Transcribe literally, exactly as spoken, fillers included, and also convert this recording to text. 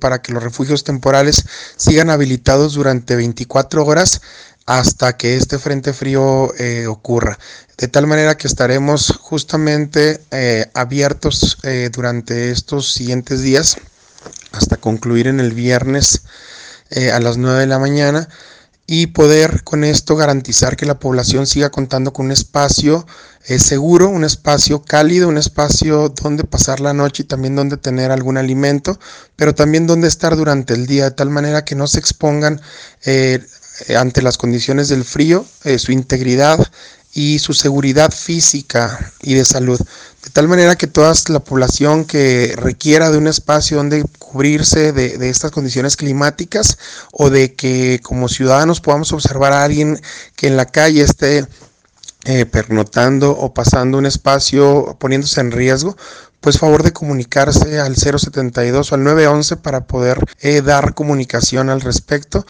para que los refugios temporales sigan habilitados durante veinticuatro horas hasta que este frente frío eh, ocurra. De tal manera que estaremos justamente eh, abiertos eh, durante estos siguientes días hasta concluir en el viernes eh, a las nueve de la mañana y poder con esto garantizar que la población siga contando con un espacio eh, seguro, un espacio cálido, un espacio donde pasar la noche y también donde tener algún alimento, pero también donde estar durante el día, de tal manera que no se expongan eh, ante las condiciones del frío, eh, su integridad y su seguridad física y de salud, de tal manera que toda la población que requiera de un espacio donde cubrirse de, de estas condiciones climáticas o de que como ciudadanos podamos observar a alguien que en la calle esté eh, pernotando o pasando un espacio poniéndose en riesgo, pues favor de comunicarse al cero setenta y dos o al nueve once para poder eh, dar comunicación al respecto.